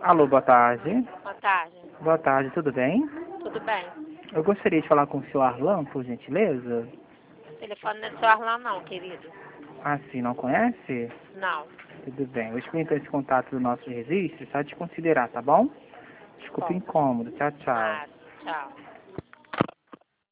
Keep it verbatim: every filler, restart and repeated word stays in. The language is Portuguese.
Alô, boa tarde. Boa tarde. Boa tarde, tudo bem? Tudo bem? Eu gostaria de falar com o senhor Arlan, por gentileza. O telefone não é do seu Arlan não, querido. Ah, sim, não conhece? Não. Tudo bem. Eu explico então esse contato do nosso registro, só te considerar, tá bom? Desculpa o Bom. incômodo. Tchau, tchau. Ah, tchau.